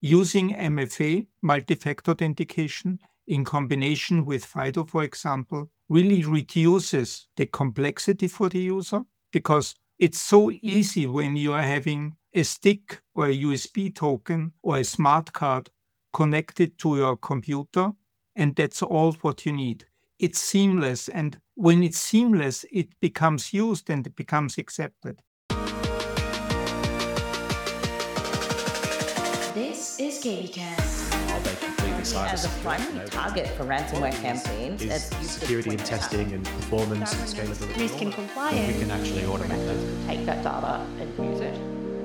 Using MFA, multi-factor authentication, in combination with FIDO, for example, really reduces the complexity for the user because it's so easy when you are having a stick or a USB token or a smart card connected to your computer, and that's all what you need. It's seamless, and when it's seamless, it becomes used and it becomes accepted. This is KBcast. Are they completely As a cybersecure? primary target for ransomware campaigns, Is it's used security and testing and performance and scalability. Risk and We compliance. can actually automate those. take that data and use it.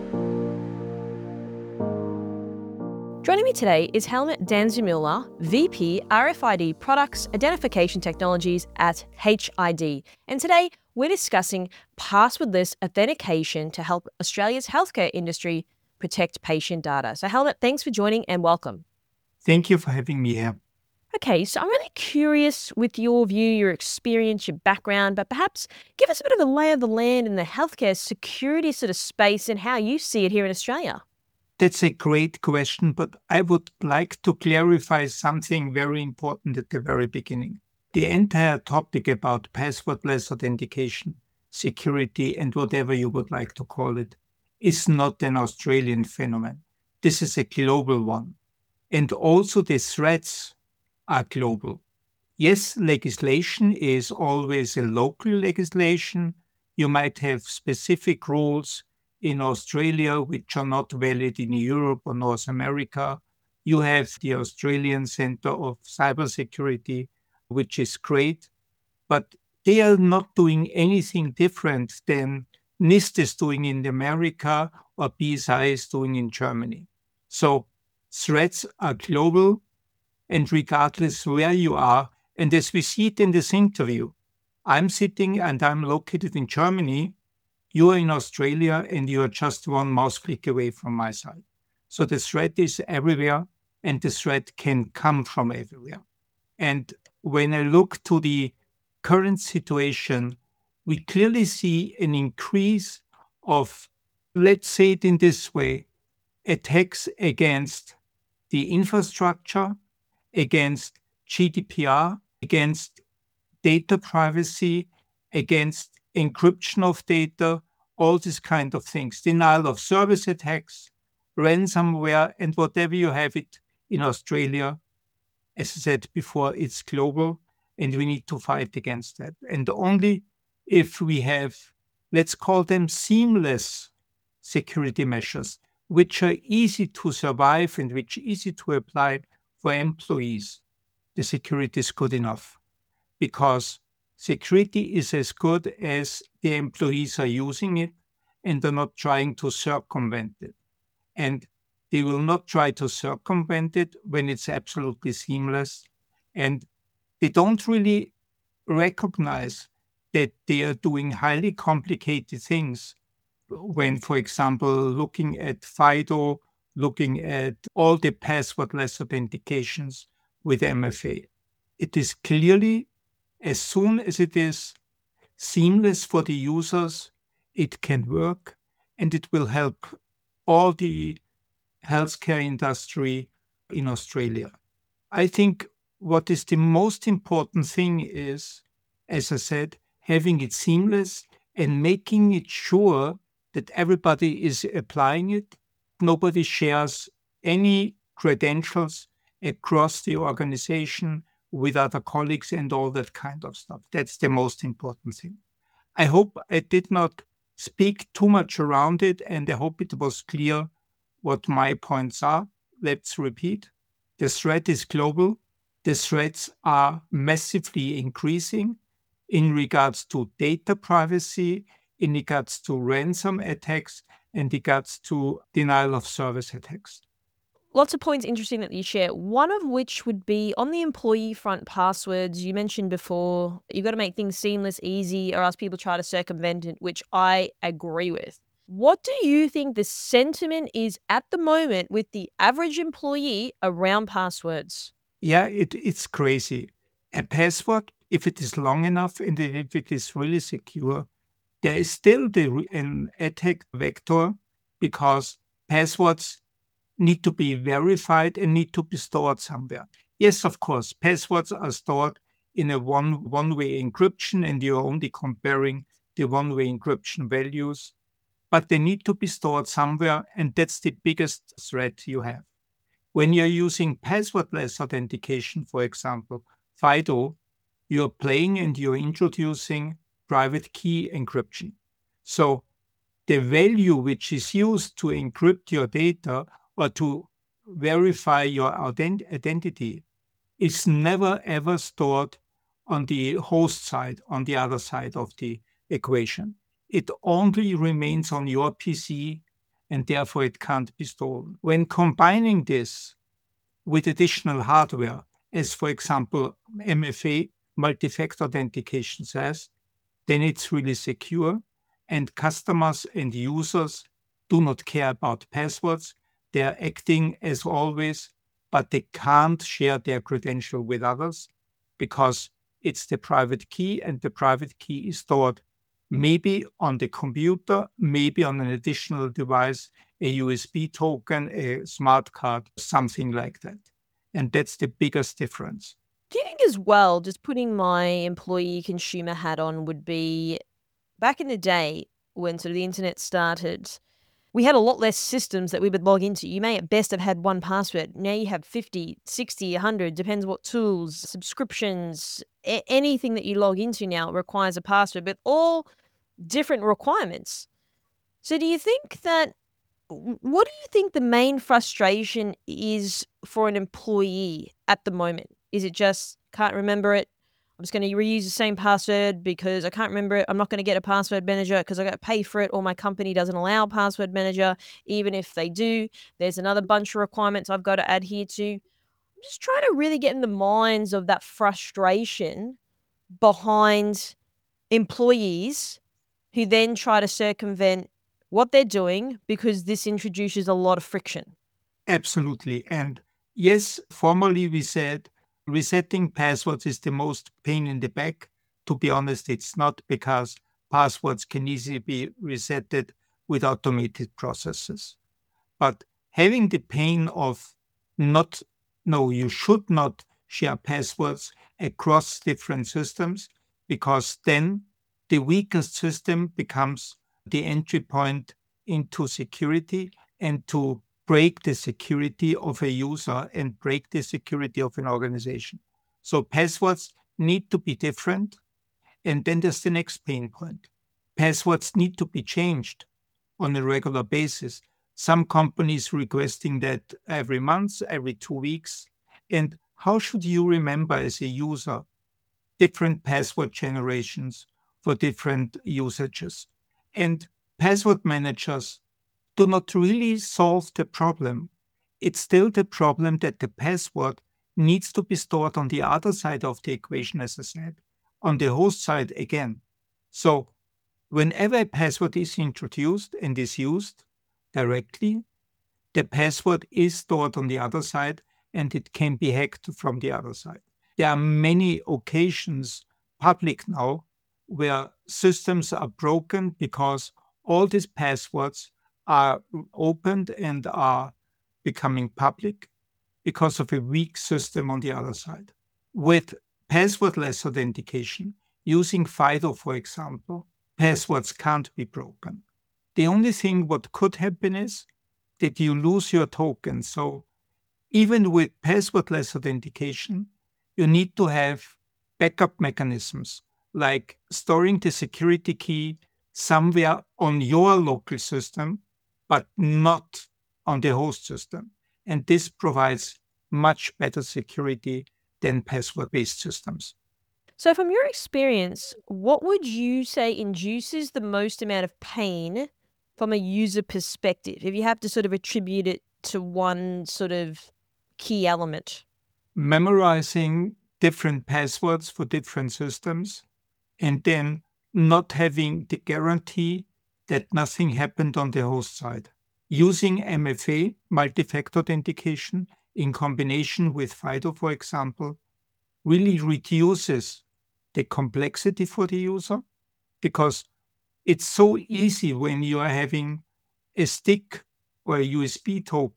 Joining me today is Helmut Danzimüller, VP RFID Products Identification Technologies at HID. And today we're discussing passwordless authentication to help Australia's healthcare industry protect patient data. So Helmut, thanks for joining and welcome. Thank you for having me here. Okay, so I'm really curious with your view, your experience, your background, but perhaps give us a bit of a lay of the land in the healthcare security sort of space and how you see it here in Australia. That's a great question, but I would like to clarify something very important at the very beginning. The entire topic about passwordless authentication, security, and whatever you would like to call it, is not an Australian phenomenon. This is a global one. And also the threats are global. Yes, legislation is always a local legislation. You might have specific rules in Australia which are not valid in Europe or North America. You have the Australian Centre of Cybersecurity, which is great, but they are not doing anything different than NIST is doing in America or BSI is doing in Germany. So threats are global, and regardless where you are, and as we see it in this interview, I'm sitting and I'm located in Germany, you are in Australia, and you are just one mouse click away from my side. So the threat is everywhere, and the threat can come from everywhere. And when I look to the current situation, we clearly see an increase of, let's say it in this way, attacks against the infrastructure, against GDPR, against data privacy, against encryption of data, all these kind of things, denial of service attacks, ransomware, and whatever you have it in Australia. As I said before, it's global, and we need to fight against that. And only if we have, let's call them seamless security measures, which are easy to survive and which are easy to apply for employees, the security is good enough. Because security is as good as the employees are using it and they're not trying to circumvent it. And they will not try to circumvent it when it's absolutely seamless. And they don't really recognize that they are doing highly complicated things when, for example, looking at FIDO, looking at all the passwordless authentications with MFA. It is clearly, as soon as it is seamless for the users, it can work and it will help all the healthcare industry in Australia. I think what is the most important thing is, as I said, having it seamless and making it sure that everybody is applying it. Nobody shares any credentials across the organization with other colleagues and all that kind of stuff. That's the most important thing. I hope I did not speak too much around it, and I hope it was clear what my points are. Let's repeat. The threat is global. The threats are massively increasing in regards to data privacy, in regards to ransom attacks, and in regards to denial of service attacks. Lots of points interesting that you share, one of which would be on the employee front passwords. You mentioned before, you've got to make things seamless, easy, or else people try to circumvent it, which I agree with. What do you think the sentiment is at the moment with the average employee around passwords? Yeah, it's crazy. A password, if it is long enough and if it is really secure, there is still an attack vector because passwords need to be verified and need to be stored somewhere. Yes, of course, passwords are stored in a one-way encryption, and you're only comparing the one-way encryption values, but they need to be stored somewhere, and that's the biggest threat you have. When you're using passwordless authentication, for example, FIDO, you're playing and you're introducing private key encryption. So the value which is used to encrypt your data or to verify your identity is never ever stored on the host side, on the other side of the equation. It only remains on your PC, and therefore it can't be stolen. When combining this with additional hardware, as for example MFA, multi-factor authentication says, then it's really secure, and customers and users do not care about passwords. They're acting as always, but they can't share their credential with others because it's the private key, and the private key is stored maybe on the computer, maybe on an additional device, a USB token, a smart card, something like that. And that's the biggest difference. Do you think as well, just putting my employee consumer hat on, would be back in the day when sort of the internet started, we had a lot less systems that we would log into. You may at best have had one password. Now you have 50, 60, 100, depends what tools, subscriptions, anything that you log into now requires a password, but all different requirements. So do you think that, what do you think the main frustration is for an employee at the moment? Is it just can't remember it? I'm just going to reuse the same password because I can't remember it. I'm not going to get a password manager because I got to pay for it, or my company doesn't allow a password manager. Even if they do, there's another bunch of requirements I've got to adhere to. I'm just trying to really get in the minds of that frustration behind employees who then try to circumvent what they're doing because this introduces a lot of friction. Absolutely. And yes, formally we said resetting passwords is the most pain in the back. To be honest, it's not, because passwords can easily be resetted with automated processes. But having the pain of you should not share passwords across different systems, because then the weakest system becomes the entry point into security, and to break the security of a user and break the security of an organization. So passwords need to be different. And then there's the next pain point. Passwords need to be changed on a regular basis. Some companies requesting that every month, every 2 weeks. And how should you remember as a user different password generations for different usages? And password managers do not really solve the problem. It's still the problem that the password needs to be stored on the other side of the equation, as I said, on the host side again. So whenever a password is introduced and is used directly, the password is stored on the other side, and it can be hacked from the other side. There are many occasions, public now, where systems are broken because all these passwords are opened and are becoming public because of a weak system on the other side. With passwordless authentication, using FIDO, for example, passwords can't be broken. The only thing what could happen is that you lose your token. So even with passwordless authentication, you need to have backup mechanisms, like storing the security key somewhere on your local system, but not on the host system. And this provides much better security than password-based systems. So from your experience, what would you say induces the most amount of pain from a user perspective, if you have to sort of attribute it to one sort of key element? Memorizing different passwords for different systems, and then not having the guarantee that nothing happened on the host side. Using MFA, multi-factor authentication, in combination with FIDO, for example, really reduces the complexity for the user, because it's so easy when you are having a stick or a USB token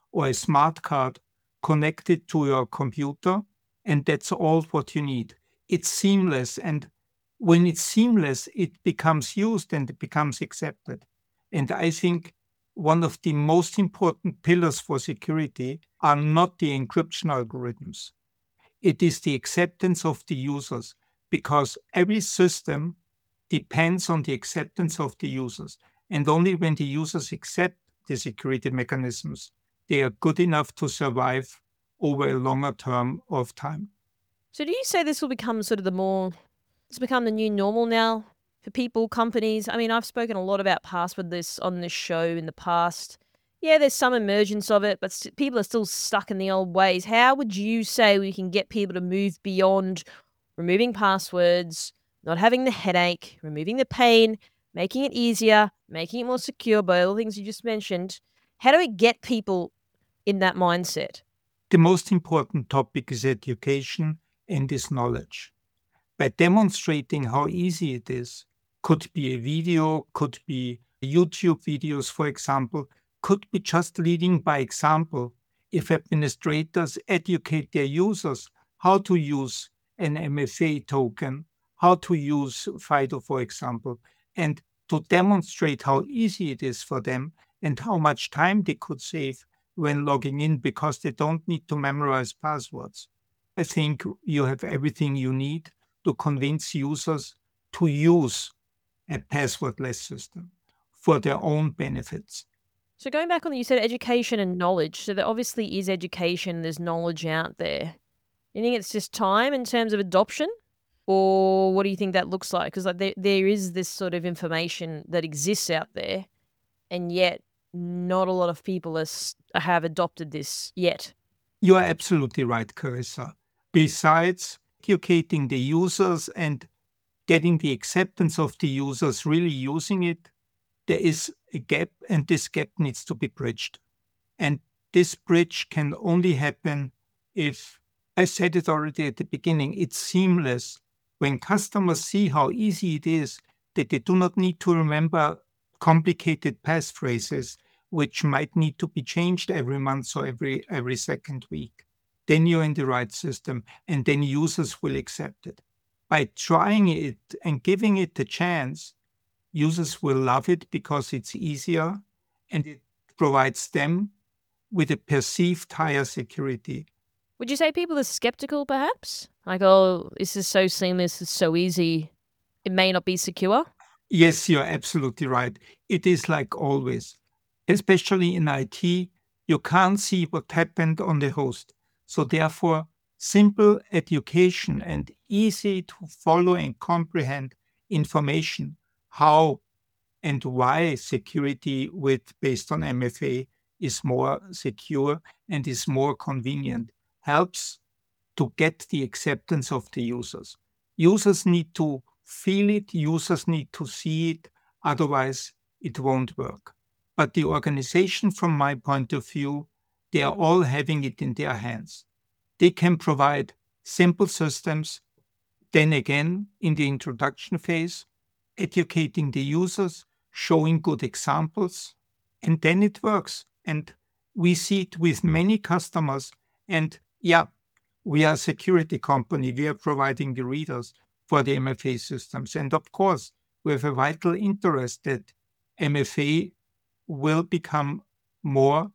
or a smart card connected to your computer, and that's all what you need. It's seamless, and when it's seamless, it becomes used and it becomes accepted. And I think one of the most important pillars for security are not the encryption algorithms. It is the acceptance of the users, because every system depends on the acceptance of the users. And only when the users accept the security mechanisms, they are good enough to survive over a longer term of time. So do you say this will become sort of it's become the new normal now for people, companies? I mean, I've spoken a lot about passwordless on this show in the past. Yeah, there's some emergence of it, but people are still stuck in the old ways. How would you say we can get people to move beyond removing passwords, not having the headache, removing the pain, making it easier, making it more secure by all the things you just mentioned? How do we get people in that mindset? The most important topic is education and is knowledge. By demonstrating how easy it is, could be a video, could be YouTube videos, for example, could be just leading by example. If administrators educate their users how to use an MFA token, how to use FIDO, for example, and to demonstrate how easy it is for them and how much time they could save when logging in because they don't need to memorize passwords. I think you have everything you need to convince users to use a passwordless system for their own benefits. So going back on you said education and knowledge. So there obviously is education, there's knowledge out there. You think it's just time in terms of adoption? Or what do you think that looks like? Because like there is this sort of information that exists out there, and yet not a lot of people have adopted this yet. You are absolutely right, Carissa. Besides educating the users and getting the acceptance of the users really using it, there is a gap, and this gap needs to be bridged. And this bridge can only happen if, I said it already at the beginning, it's seamless. When customers see how easy it is, that they do not need to remember complicated passphrases, which might need to be changed every month or every second week, then you're in the right system, and then users will accept it. By trying it and giving it a chance, users will love it because it's easier and it provides them with a perceived higher security. Would you say people are skeptical perhaps? Like, oh, this is so seamless, it's so easy, it may not be secure? Yes, you're absolutely right. It is like always. Especially in IT, you can't see what happened on the host. So therefore, simple education and easy to follow and comprehend information, how and why security based on MFA is more secure and is more convenient, helps to get the acceptance of the users. Users need to feel it, users need to see it, otherwise it won't work. But the organization, from my point of view, they are all having it in their hands. They can provide simple systems, then again, in the introduction phase, educating the users, showing good examples, and then it works. And we see it with many customers. And yeah, we are a security company. We are providing the readers for the MFA systems. And of course, we have a vital interest that MFA will become more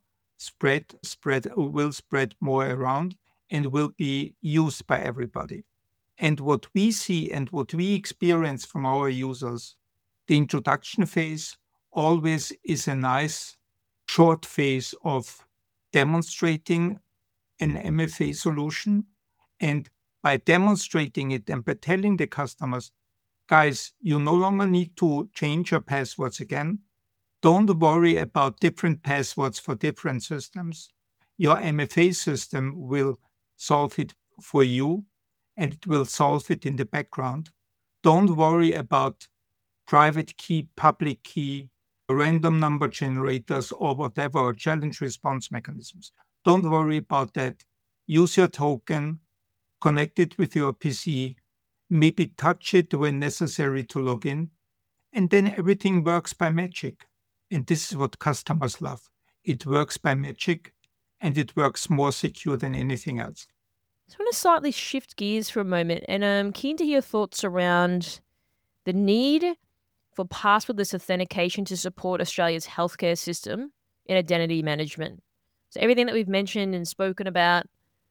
will spread more around and will be used by everybody. And what we see and what we experience from our users, the introduction phase always is a nice short phase of demonstrating an MFA solution. And by demonstrating it and by telling the customers, guys, you no longer need to change your passwords again. Don't worry about different passwords for different systems. Your MFA system will solve it for you, and it will solve it in the background. Don't worry about private key, public key, random number generators, or whatever, or challenge response mechanisms. Don't worry about that. Use your token, connect it with your PC, maybe touch it when necessary to log in, and then everything works by magic. And this is what customers love. It works by magic, and it works more secure than anything else. So I want to slightly shift gears for a moment, and I'm keen to hear your thoughts around the need for passwordless authentication to support Australia's healthcare system in identity management. So everything that we've mentioned and spoken about,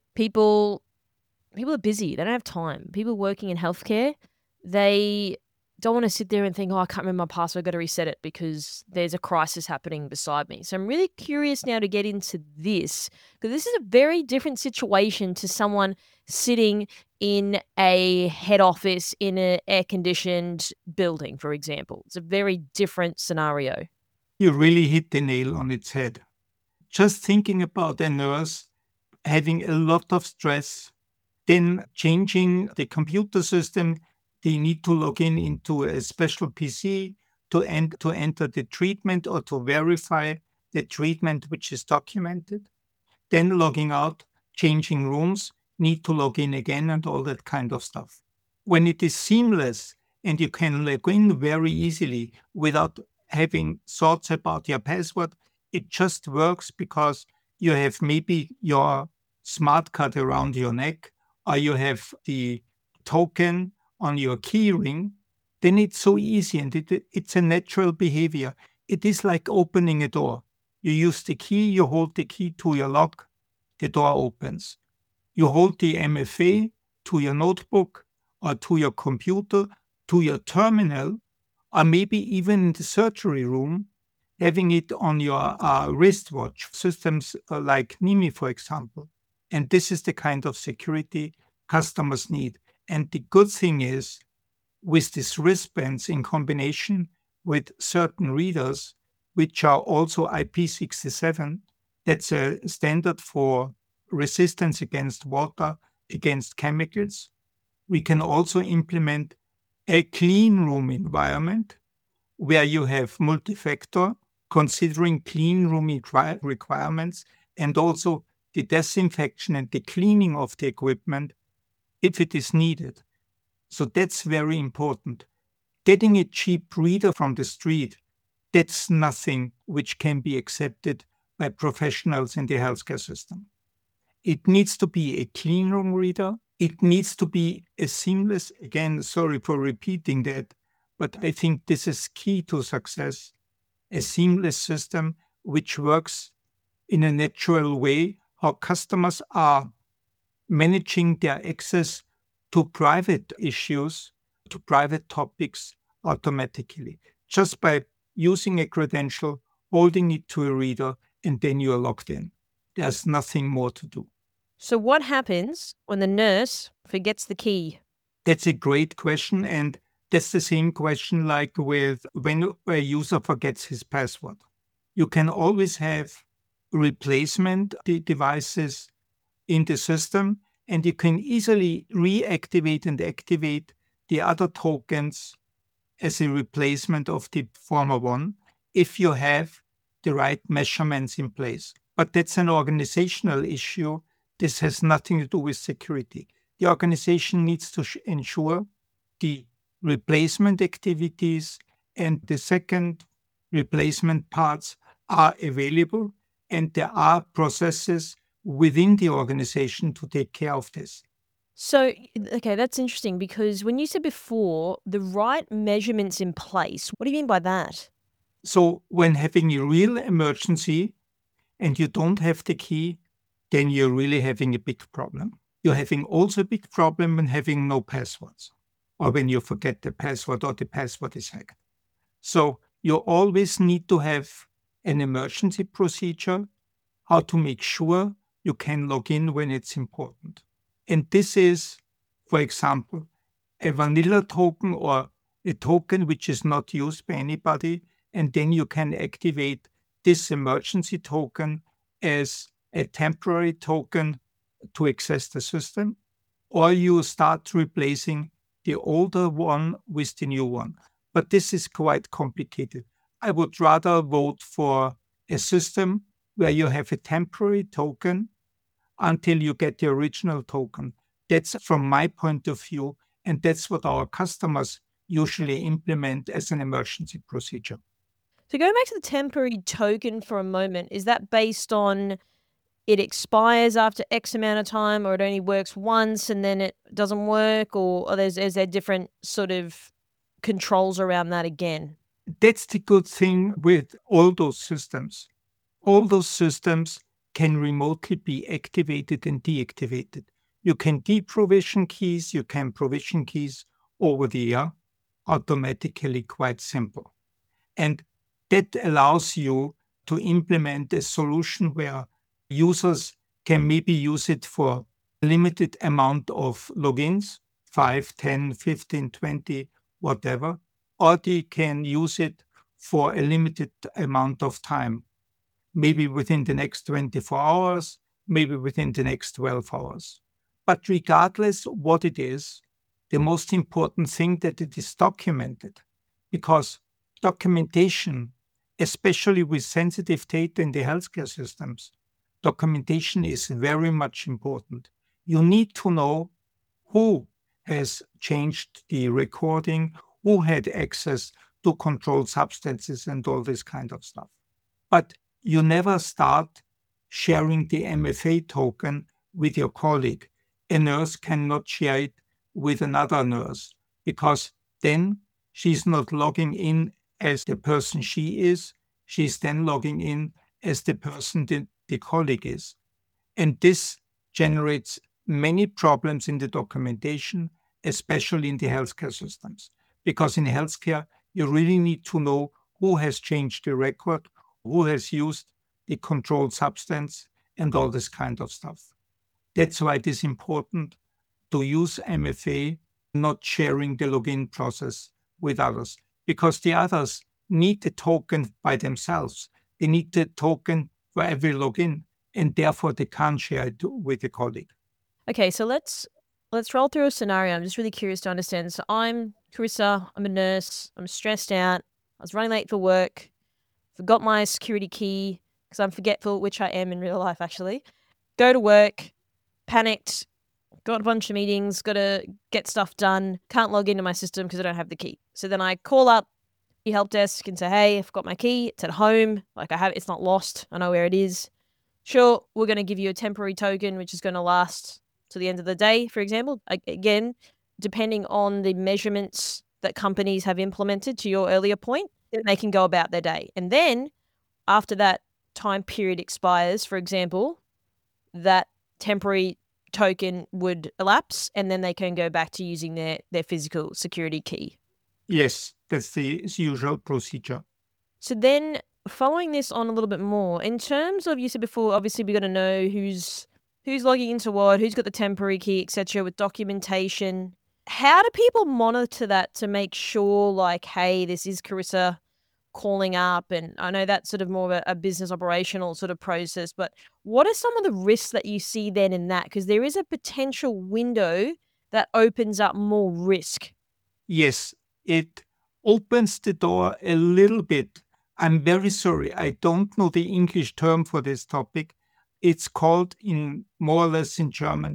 people are busy. They don't have time. People working in healthcare, they don't want to sit there and think, oh, I can't remember my password, got to reset it because there's a crisis happening beside me. So I'm really curious now to get into this, because this is a very different situation to someone sitting in a head office in an air-conditioned building, for example. It's a very different scenario. You really hit the nail on its head. Just thinking about a nurse having a lot of stress, then changing the computer system, they need to log in into a special PC to enter the treatment or to verify the treatment which is documented. Then logging out, changing rooms, need to log in again and all that kind of stuff. When it is seamless and you can log in very easily without having thoughts about your password, it just works because you have maybe your smart card around your neck or you have the token on your key ring, then it's so easy and it's a natural behavior. It is like opening a door. You use the key, you hold the key to your lock, the door opens. You hold the MFA to your notebook or to your computer, to your terminal, or maybe even in the surgery room, having it on your wristwatch, systems like NIMI, for example. And this is the kind of security customers need. And the good thing is, with these wristbands in combination with certain readers, which are also IP67, that's a standard for resistance against water, against chemicals. We can also implement a clean room environment where you have multi-factor, considering clean room requirements, and also the disinfection and the cleaning of the equipment if it is needed. So that's very important. Getting a cheap reader from the street, that's nothing which can be accepted by professionals in the healthcare system. It needs to be a clean room reader. It needs to be a seamless, again, sorry for repeating that, but I think this is key to success, a seamless system which works in a natural way, how customers are managing their access to private issues, to private topics automatically, just by using a credential, holding it to a reader, and then you are logged in. There's nothing more to do. So what happens when the nurse forgets the key? That's a great question, and that's the same question like with when a user forgets his password. You can always have replacement devices in the system, and you can easily reactivate and activate the other tokens as a replacement of the former one if you have the right measurements in place. But that's an organizational issue. This has nothing to do with security. The organization needs to ensure the replacement activities and the second replacement parts are available, and there are processes within the organization to take care of this. So, okay, that's interesting, because when you said before the right measurements in place, what do you mean by that? So when having a real emergency and you don't have the key, then you're really having a big problem. You're having also a big problem when having no passwords, or when you forget the password or the password is hacked. So you always need to have an emergency procedure, how to make sure you can log in when it's important. And this is, for example, a vanilla token or a token which is not used by anybody, and then you can activate this emergency token as a temporary token to access the system, or you start replacing the older one with the new one. But this is quite complicated. I would rather vote for a system where you have a temporary token until you get the original token. That's from my point of view, and that's what our customers usually implement as an emergency procedure. So going back to the temporary token for a moment, is that based on it expires after X amount of time, or it only works once and then it doesn't work, or is there different sort of controls around that again? That's the good thing with all those systems. All those systems can remotely be activated and deactivated. You can deprovision keys, you can provision keys over the air automatically, quite simple. And that allows you to implement a solution where users can maybe use it for a limited amount of logins, 5, 10, 15, 20, whatever, or they can use it for a limited amount of time, maybe within the next 24 hours, maybe within the next 12 hours. But regardless what it is, the most important thing that it is documented, because documentation, especially with sensitive data in the healthcare systems, documentation is very much important. You need to know who has changed the recording, who had access to controlled substances and all this kind of stuff. But you never start sharing the MFA token with your colleague. A nurse cannot share it with another nurse, because then she's not logging in as the person she is. She's then logging in as the person that the colleague is. And this generates many problems in the documentation, especially in the healthcare systems. Because in healthcare, you really need to know who has changed the record, who has used the controlled substance, and all this kind of stuff. That's why it is important to use MFA, not sharing the login process with others, because the others need the token by themselves. They need the token for every login, and therefore they can't share it with a colleague. Okay, so let's roll through a scenario. I'm just really curious to understand. So I'm Carissa, I'm a nurse, I'm stressed out, I was running late for work, forgot my security key because I'm forgetful, which I am in real life actually. Go to work, panicked, got a bunch of meetings, got to get stuff done, can't log into my system because I don't have the key. So then I call up the help desk and say, hey, I've got my key, it's at home, it's not lost, I know where it is. Sure, we're going to give you a temporary token, which is going to last to the end of the day, for example. Again, depending on the measurements that companies have implemented, to your earlier point, they can go about their day. And then after that time period expires, for example, that temporary token would elapse and then they can go back to using their physical security key. Yes, that's the usual procedure. So then following this on a little bit more, in terms of, you said before, obviously we got to know who's logging into what, who's got the temporary key, etc., with documentation. How do people monitor that to make sure, like, hey, this is Carissa calling up? And I know that's sort of more of a business operational sort of process, but what are some of the risks that you see then in that? Because there is a potential window that opens up more risk. Yes, it opens the door a little bit. I'm very sorry, I don't know the English term for this topic. It's called, in more or less in German,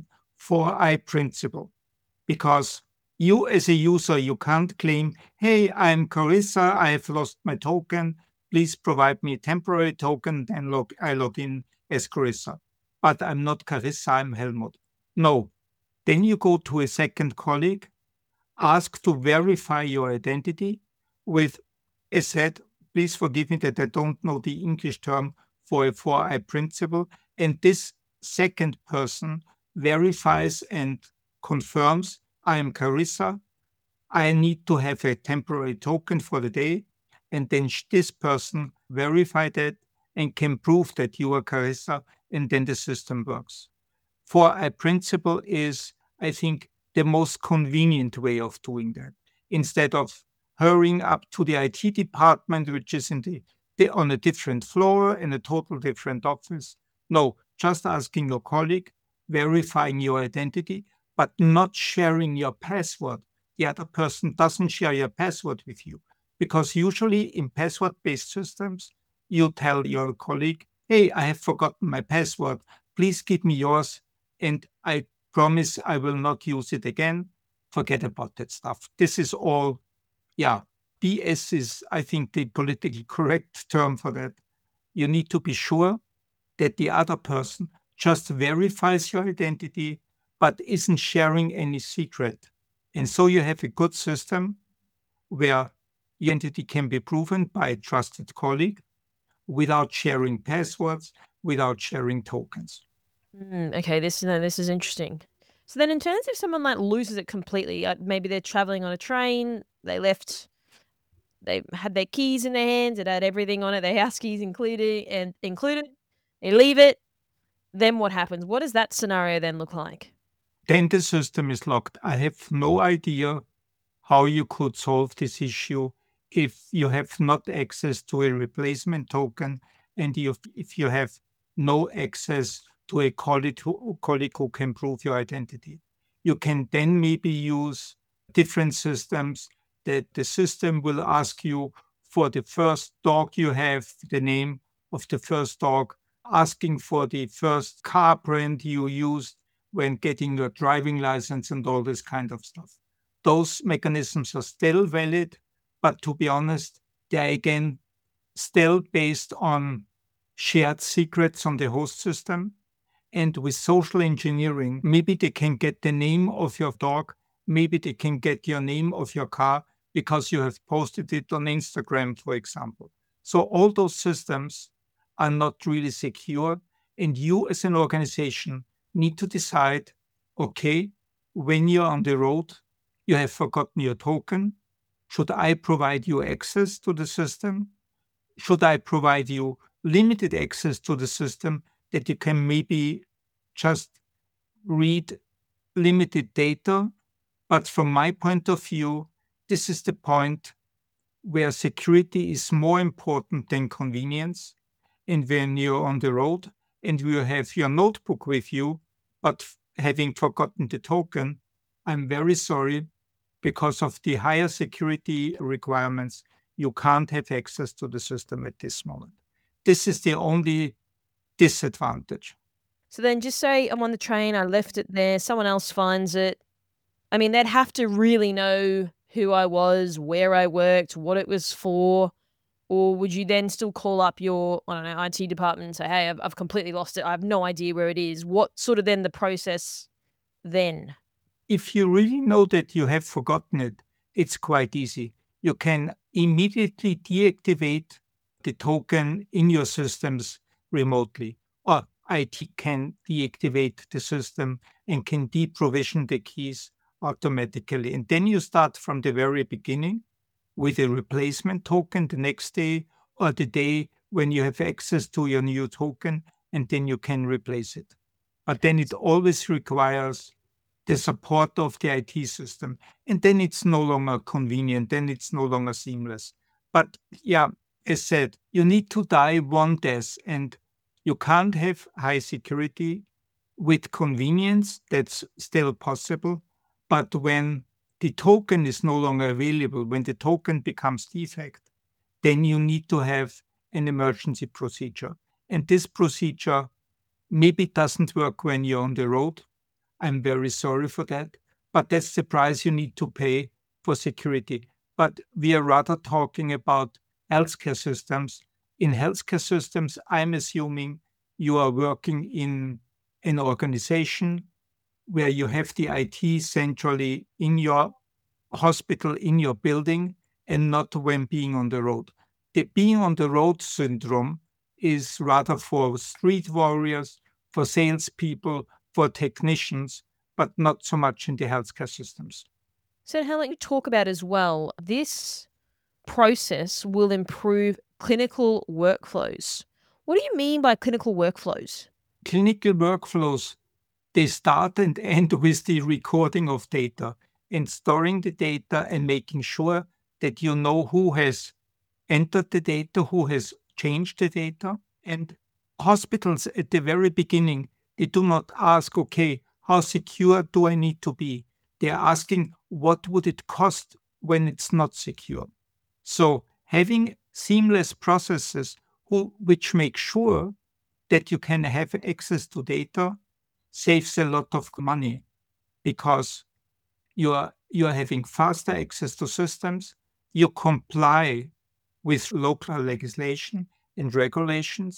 4i principle. Because you as a user, you can't claim, hey, I'm Carissa, I have lost my token, please provide me a temporary token, then I log in as Carissa. But I'm not Carissa, I'm Helmut. No. Then you go to a second colleague, ask to verify your identity with, as said, please forgive me that I don't know the English term for a 4i principle. And this second person verifies and confirms, I am Carissa, I need to have a temporary token for the day. And then this person verifies that and can prove that you are Carissa, and then the system works. 4i principle is, I think, the most convenient way of doing that. Instead of hurrying up to the IT department, which is on a different floor in a total different office. No, just asking your colleague, verifying your identity, but not sharing your password. The other person doesn't share your password with you. Because usually in password-based systems, you tell your colleague, hey, I have forgotten my password. Please give me yours, and I promise I will not use it again. Forget about that stuff. This is all, BS is, I think, the politically correct term for that. You need to be sure that the other person just verifies your identity but isn't sharing any secret. And so you have a good system where your identity can be proven by a trusted colleague without sharing passwords, without sharing tokens. Okay, this is interesting. So then in terms of someone like loses it completely, maybe they're traveling on a train, they had their keys in their hands, it had everything on it, their house keys included, they leave it, then what happens? What does that scenario then look like? Then the system is locked. I have no idea how you could solve this issue if you have not access to a replacement token and if you have no access to a colleague who can prove your identity. You can then maybe use different systems that the system will ask you for the first dog you have, the name of the first dog, asking for the first car brand you used when getting your driving license and all this kind of stuff. Those mechanisms are still valid, but to be honest, they are again still based on shared secrets on the host system. And with social engineering, maybe they can get the name of your dog, maybe they can get your name of your car because you have posted it on Instagram, for example. So all those systems are not really secure. And you as an organization need to decide, okay, when you're on the road, you have forgotten your token. Should I provide you access to the system? Should I provide you limited access to the system that you can maybe just read limited data? But from my point of view, this is the point where security is more important than convenience. And when you're on the road and you have your notebook with you, but having forgotten the token, I'm very sorry, because of the higher security requirements, you can't have access to the system at this moment. This is the only disadvantage. So then just say I'm on the train, I left it there, someone else finds it. I mean, they'd have to really know who I was, where I worked, what it was for. Or would you then still call up your, I don't know, IT department and say, hey, I've completely lost it. I have no idea where it is. What sort of then the process then? If you really know that you have forgotten it, it's quite easy. You can immediately deactivate the token in your systems remotely. Or IT can deactivate the system and can deprovision the keys automatically. And then you start from the very beginning with a replacement token the next day or the day when you have access to your new token, and then you can replace it. But then it always requires the support of the IT system. And then it's no longer convenient, then it's no longer seamless. But yeah, as said, you need to die one death, and you can't have high security with convenience. That's still possible. But when the token is no longer available, when the token becomes defect, then you need to have an emergency procedure. And this procedure maybe doesn't work when you're on the road. I'm very sorry for that, but that's the price you need to pay for security. But we are rather talking about healthcare systems. In healthcare systems, I'm assuming you are working in an organization where you have the IT centrally in your hospital, in your building, and not when being on the road. The being on the road syndrome is rather for street warriors, for salespeople, for technicians, but not so much in the healthcare systems. So Helen, you talk about as well, this process will improve clinical workflows. What do you mean by clinical workflows? Clinical workflows, they start and end with the recording of data and storing the data and making sure that you know who has entered the data, who has changed the data. And hospitals at the very beginning, they do not ask, okay, how secure do I need to be? They're asking, what would it cost when it's not secure? So having seamless processes which make sure that you can have access to data saves a lot of money, because you are having faster access to systems, you comply with local legislation and regulations,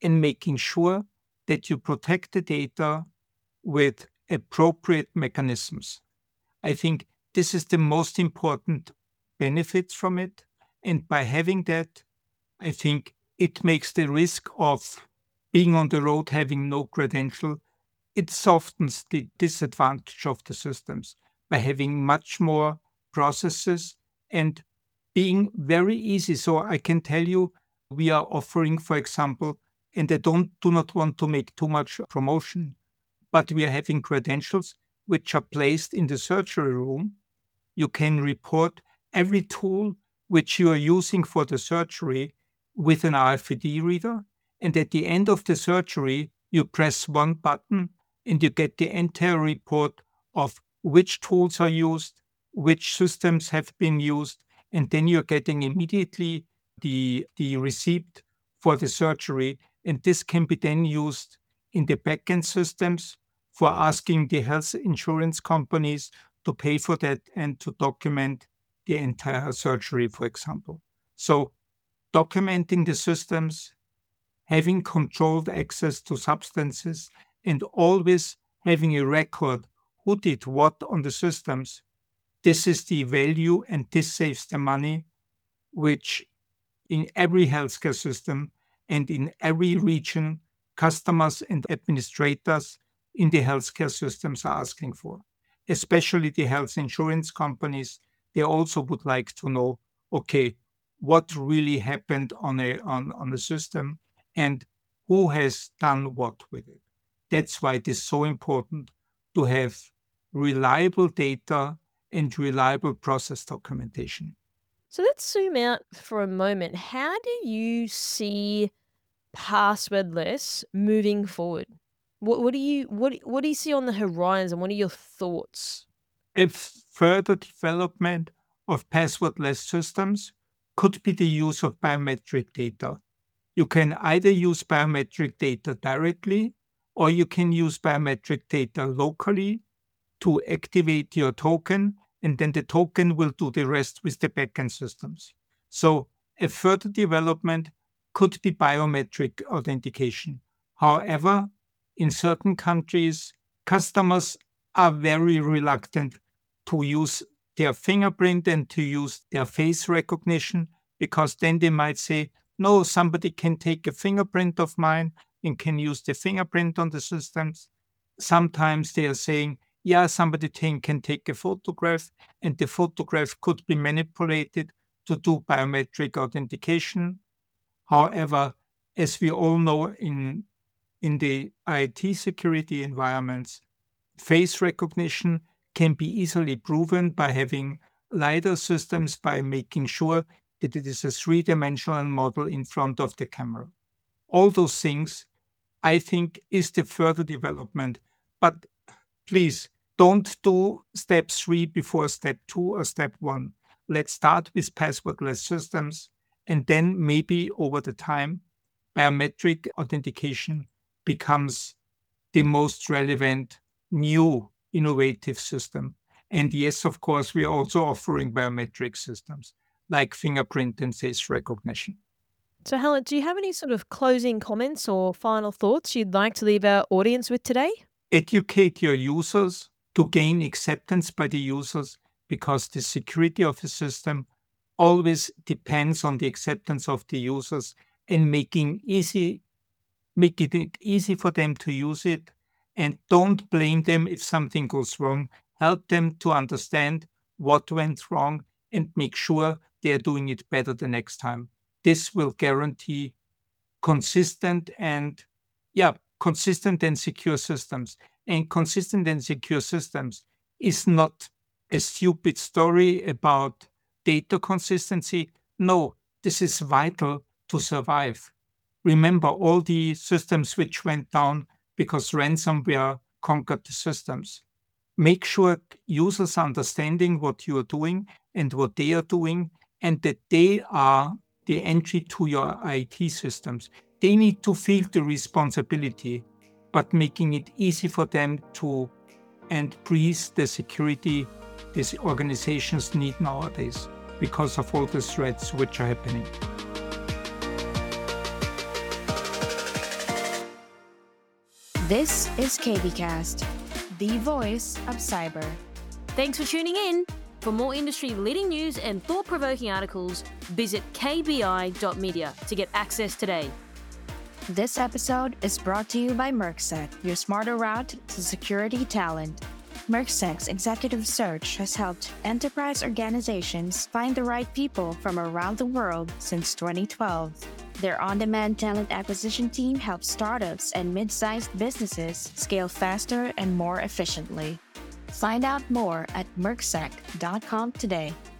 and making sure that you protect the data with appropriate mechanisms. I think this is the most important benefit from it. And by having that, I think it makes the risk of being on the road having no credential, it softens the disadvantage of the systems by having much more processes and being very easy. So I can tell you, we are offering, for example, and I do not want to make too much promotion, but we are having credentials which are placed in the surgery room. You can report every tool which you are using for the surgery with an RFID reader. And at the end of the surgery, you press one button and you get the entire report of which tools are used, which systems have been used, and then you're getting immediately the receipt for the surgery. And this can be then used in the backend systems for asking the health insurance companies to pay for that and to document the entire surgery, for example. So documenting the systems, having controlled access to substances, and always having a record who did what on the systems, this is the value and this saves the money, which in every healthcare system and in every region, customers and administrators in the healthcare systems are asking for. Especially the health insurance companies, they also would like to know, okay, what really happened on a system and who has done what with it. That's why it is so important to have reliable data and reliable process documentation. So let's zoom out for a moment. How do you see passwordless moving forward? What do you see on the horizon? What are your thoughts? A further development of passwordless systems could be the use of biometric data. You can either use biometric data directly, or you can use biometric data locally to activate your token, and then the token will do the rest with the backend systems. So a further development could be biometric authentication. However, in certain countries, customers are very reluctant to use their fingerprint and to use their face recognition, because then they might say, no, somebody can take a fingerprint of mine and can use the fingerprint on the systems. Sometimes they are saying, yeah, somebody can take a photograph, and the photograph could be manipulated to do biometric authentication. However, as we all know in the IT security environments, face recognition can be easily proven by having LiDAR systems, by making sure that it is a three-dimensional model in front of the camera. All those things, I think, is the further development. But please, don't do step 3 before step 2 or step 1. Let's start with passwordless systems, and then maybe over the time, biometric authentication becomes the most relevant new innovative system. And yes, of course, we are also offering biometric systems like fingerprint and face recognition. So Helen, do you have any sort of closing comments or final thoughts you'd like to leave our audience with today? Educate your users to gain acceptance by the users, because the security of a system always depends on the acceptance of the users, and make it easy for them to use it. And don't blame them if something goes wrong. Help them to understand what went wrong and make sure they're doing it better the next time. This will guarantee consistent and secure systems. And consistent and secure systems is not a stupid story about data consistency. No, this is vital to survive. Remember all the systems which went down because ransomware conquered the systems. Make sure users are understanding what you are doing and what they are doing, and that they are the entry to your IT systems. They need to feel the responsibility, but making it easy for them to and breathe the security these organizations need nowadays because of all the threats which are happening. This is KBcast, the voice of cyber. Thanks for tuning in. For more industry-leading news and thought-provoking articles, visit kbi.media to get access today. This episode is brought to you by Mercsec, your smarter route to security talent. Mercsec's executive search has helped enterprise organizations find the right people from around the world since 2012. Their on-demand talent acquisition team helps startups and mid-sized businesses scale faster and more efficiently. Find out more at mercsec.com today.